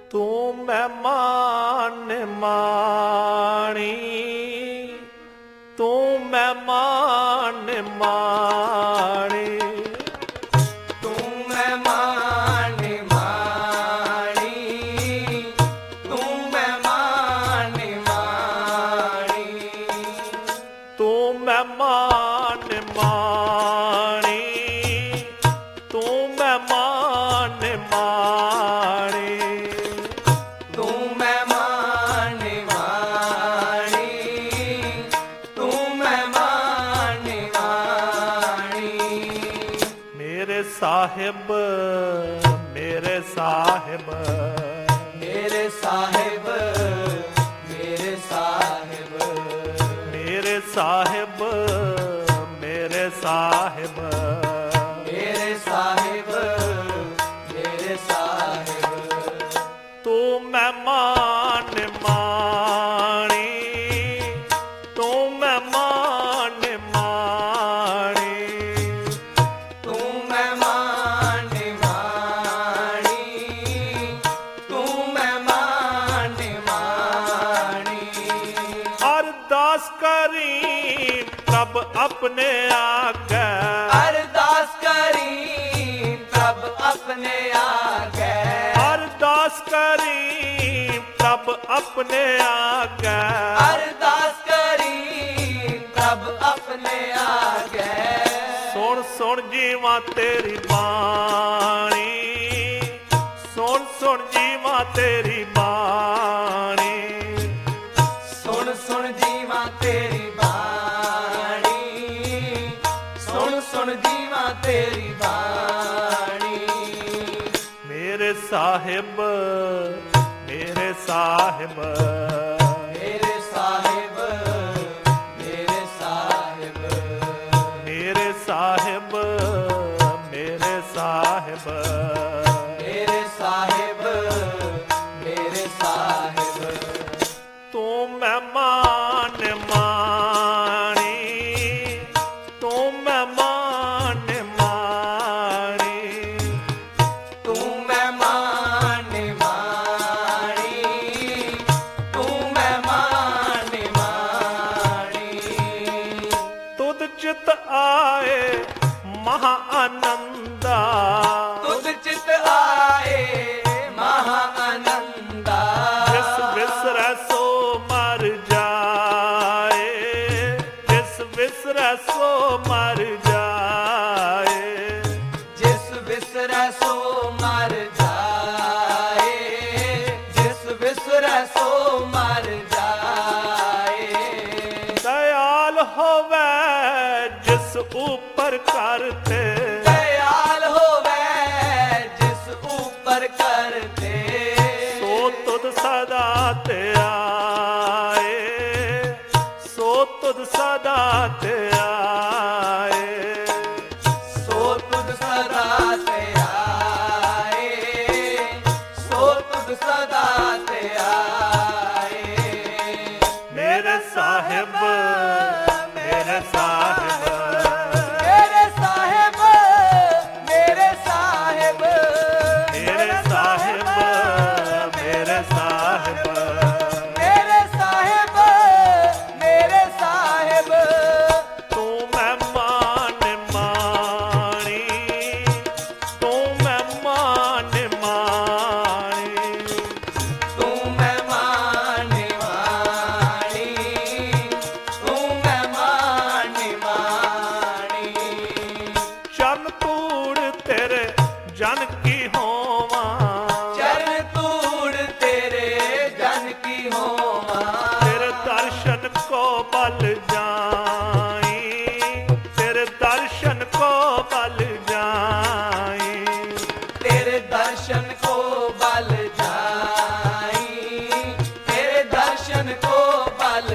ਤੂੰ ਮਹਿਮਾਨ ਮਾਣੀ, ਤੂੰ ਮਹਿਮਾਨ ਮਾਣੀ, ਤੂੰ ਮਹਿਮਾਨ ਮਾਣੀ, ਤੂੰ ਮਹਿਮਾਨ ਮਾਣੀ, ਤੂੰ ਮਹਿਮਾਨ ਮਾਣੀ, ਤੂੰ ਮਹਿਮਾਨ ਮਾਣੀ, ਤੂੰ ਮਹਿਮਾਨ ਮਾਣੀ, ਤੂੰ ਮਹਿਮਾਨ ਮਾਣੀ। ਮੇਰੇ ਸਾਹਿਬ, ਮੇਰੇ ਸਾਹਿਬ, ਮੇਰੇ ਸਾਹਿਬ, ਮੇਰੇ ਸਾਹਿਬ, ਮੇਰੇ ਸਾਹਿਬ, ਮੇਰੇ ਸਾਹਿਬ, ਮੇਰੇ ਸਾਹਿਬ, ਮੇਰੇ ਸਾਹਿਬ। ਤੂੰ ਮਹਿਮਾਨ ਮਾਣੀ, ਤੂੰ ਮਹਿਮਾਨ ਮਾਣੀ, ਤੂੰ ਮਹਿਮਾਨ ਮਾਣੀ, ਤੂੰ ਮਹਿਮਾਨ ਮਾਣੀ। ਅਰਦਾਸ ਕਰੀ ਪ੍ਰਭ ਆਪਣੇ ਆਗੇ, ਅਰਦਾਸ ਕਰੀ ਪ੍ਰਭ ਆਪਣੇ ਆਗੇ, ਅਰਦਾਸ ਕਰੀ ਪ੍ਰਭ ਆਪਣੇ ਆਗੇ, ਅਰਦਾਸ ਕਰੀ ਪ੍ਰਭ ਆਪਣੇ ਆਗੇ। ਸੁਣ ਸੁਣ ਜੀਵਾਂ ਤੇਰੀ ਬਾਣੀ, ਸੁਣ ਸੁਣ ਜੀਵਾਂ ਤੇਰੀ ਬਾਣੀ, ਸੁਣ ਸੁਣ ਜੀਵਾਂ ਤੇਰੀ ਬਾਣੀ, ਸੁਣ ਸੁਣ ਜੀਵਾਂ ਤੇਰੀ ਬਾਣੀ। ਮੇਰੇ ਸਾਹਿਬ, ਮੇਰੇ ਸਾਹਿਬ, ਮੇਰੇ ਸਾਹਿਬ, ਮੇਰੇ ਸਾਹਿਬ, ਮੇਰੇ ਸਾਹਿਬ, ਮੇਰੇ ਸਾਹਿਬ, ਮੇਰੇ ਸਾਹਿਬ, ਮੇਰੇ ਸਾਹਿਬ। ਤੂੰ ਮਹਿਮਾਨ ਮਾਣੀ, ਤੂੰ ਮਹਿਮਾਨ ਮਾਣੀ, ਤੂੰ ਮਹਿਮਾਨ ਮਾਣੀ, ਤੂੰ ਮਹਿਮਾਨ ਮਾਣੀ। ਤੁਧ ਚਿਤ ਆਏ ਮਹਾ ਆਨੰਦਾ, ਤੁਧ ਚਿਤ ਆਏ ਮਹਾ ਆਨੰਦਾ, ਜਿਸ ਵਿਸਰੈ ਸੋ ਮਰ ਜਾਏ, ਜਿਸ ਵਿਸਰੈ ਸੋ ਮਰ ਜਾਏ, ਜਿਸ ਵਿਸਰੈ ਸੋ ਮਰ ਜਾਏ, ਜਿਸ ਵਿਸਰੈ ਸੋ ਮਰ ਜਾਏ। ਦਇਆਲ ਹੋਵੇ ਜਿਸ ਉਪਰ ਕਰਤੇ, ਦਇਆਲ ਹੋਵੇ ਜਿਸ ਉਪਰ ਕਰਤੇ, ਸੋ ਤੁਧ ਸਦਾ ਧਿਆਏ, ਸੋ ਤੁਧ ਸਦਾ ਧਿਆਏ, ਸੋ ਤੁਧ ਸਦਾ ਧਿਆਏ, ਸੋ ਤੁਧ ਸਦਾ ਧਿਆਏ। ਮੇਰੇ ਸਾਹਿਬ, ਮੇਰੇ ਸਾਹਿਬ, ਮੇਰੇ ਸਾਹਿਬ, ਮੇਰੇ ਸਾਹਿਬ, ਮੇਰੇ ਸਾਹਿਬ, ਮੇਰੇ ਸਾਹਿਬ, ਮੇਰੇ ਸਾਹਿਬ, ਮੇਰੇ ਸਾਹਿਬ। ਤੂੰ ਮਹਿਮਾਨ ਮਾਣੀ, ਤੂੰ ਮਹਿਮਾਨ ਮਾਣੀ, ਤੂੰ ਮਹਿਮਾਨ ਮਾਣੀ, ਤੂੰ ਮਹਿਮਾਨ ਮਾਣੀ। ਚਰਨ ਧੂੜ ਤੇਰੇ ਜਨ ਕੀ ਹੋਵਾਂ, ਚਰਨ ਧੂੜ ਤੇਰੇ ਜਨ ਕੀ ਹੋਵਾਂ, ਤੇਰੇ ਦਰਸ਼ਨ ਕੋ ਬਲ ਜਾਈ, ਤੇਰੇ ਦਰਸ਼ਨ ਕੋ ਬਲ ਜਾਈ, ਤੇਰੇ ਦਰਸ਼ਨ ਕੋ ਬਲ ਜਾਈ, ਤੇਰੇ ਦਰਸ਼ਨ ਕੋ ਬਲ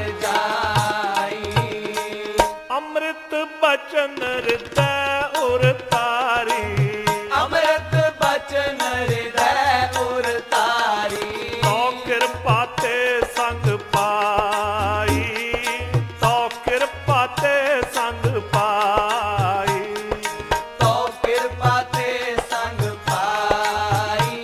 ਜਾਈ। ਅੰਮ੍ਰਿਤ ਬਚਨ ਹਿਰਦੈ ਉਰ ਤਾਰੀ, ਅੰਮ੍ਰਿਤ ਬਚਨ ਹਿਰਦੈ ਉਰ ਤਾਰੀ, ਤੋ ਕਿਰਪਾ ਤੇ ਸੰਗ ਪਾਈ, ਤੋ ਕਿਰਪਾ ਤੇ ਸੰਗ ਪਾਈ, ਤੋ ਕਿਰਪਾ ਤੇ ਸੰਗ ਪਾਈ,